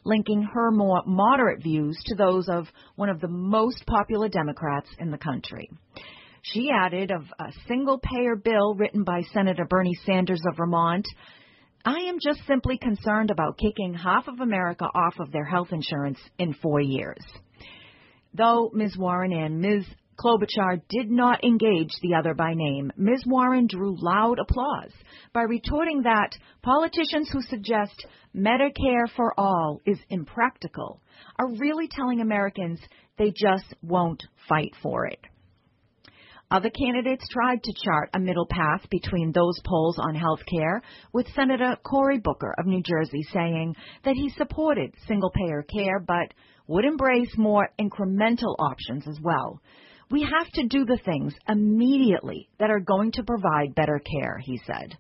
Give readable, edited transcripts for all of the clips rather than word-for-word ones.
linking her more moderate views to those of one of the most popular Democrats in the country. She added of a single-payer bill written by Senator Bernie Sanders of Vermont, "I am just simply concerned about kicking half of America off of their health insurance in 4 years." Though Ms. Warren and Ms. Klobuchar did not engage the other by name, Ms. Warren drew loud applause by retorting that politicians who suggest Medicare for all is impractical are really telling Americans they just won't fight for it. Other candidates tried to chart a middle path between those polls on health care, with Senator Cory Booker of New Jersey saying that he supported single-payer care but would embrace more incremental options as well. "We have to do the things immediately that are going to provide better care," he said.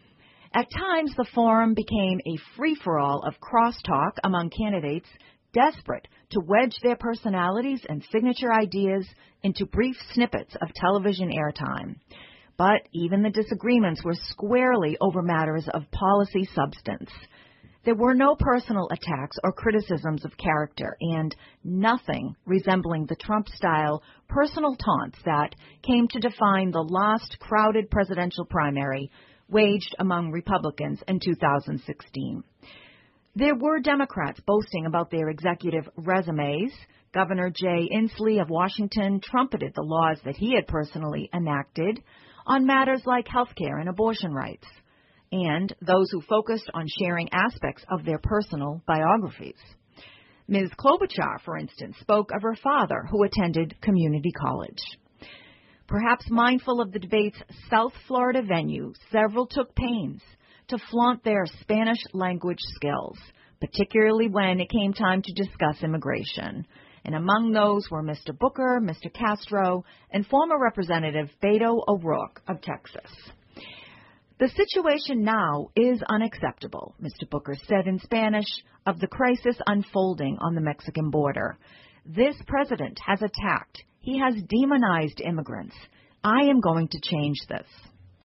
At times, the forum became a free-for-all of crosstalk among candidates desperate to wedge their personalities and signature ideas into brief snippets of television airtime. But even the disagreements were squarely over matters of policy substance. There were no personal attacks or criticisms of character, and nothing resembling the Trump-style personal taunts that came to define the last crowded presidential primary waged among Republicans in 2016. There were Democrats boasting about their executive resumes. Governor Jay Inslee of Washington trumpeted the laws that he had personally enacted on matters like health care and abortion rights, and those who focused on sharing aspects of their personal biographies. Ms. Klobuchar, for instance, spoke of her father, who attended community college. Perhaps mindful of the debate's South Florida venue, several took pains to flaunt their Spanish language skills, particularly when it came time to discuss immigration. And among those were Mr. Booker, Mr. Castro, and former Representative Beto O'Rourke of Texas. "The situation now is unacceptable," Mr. Booker said in Spanish of the crisis unfolding on the Mexican border. "This president has attacked. He has demonized immigrants. I am going to change this."